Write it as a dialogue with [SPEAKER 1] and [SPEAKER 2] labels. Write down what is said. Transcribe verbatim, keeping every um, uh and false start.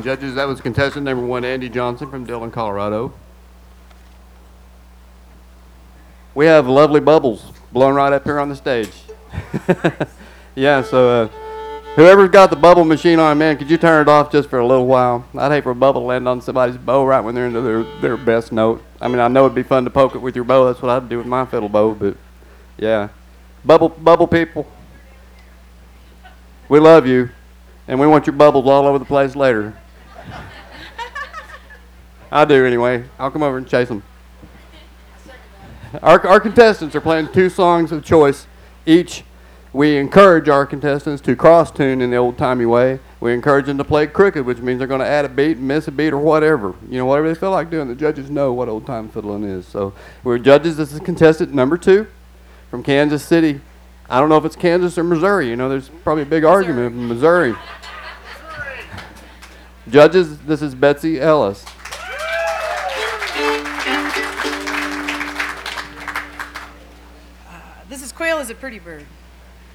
[SPEAKER 1] Judges, that was contestant number one, Andy Johnson from Dillon, Colorado. We have lovely bubbles blowing right up here on the stage. Yeah, so uh, whoever's got the bubble machine on, man, could you turn it off just for a little while? I'd hate for a bubble to land on somebody's bow right when they're into their, their best note. I mean, I know it'd be fun to poke it with your bow. That's what I'd do with my fiddle bow, but yeah. Bubble, bubble people, we love you, and we want your bubbles all over the place later. I do anyway. I'll come over and chase them. Our, our contestants are playing two songs of choice each. We encourage our contestants to cross-tune in the old-timey way. We encourage them to play crooked, which means they're going to add a beat, miss a beat, or whatever. You know, whatever they feel like doing. The judges know what old-time fiddling is. So we're judges. This is contestant number two from Kansas City. I don't know if it's Kansas or Missouri. You know, there's probably a big Missouri. argument in Missouri. Missouri. Judges, this is Betsy Ellis.
[SPEAKER 2] This is Quail is a Pretty Bird.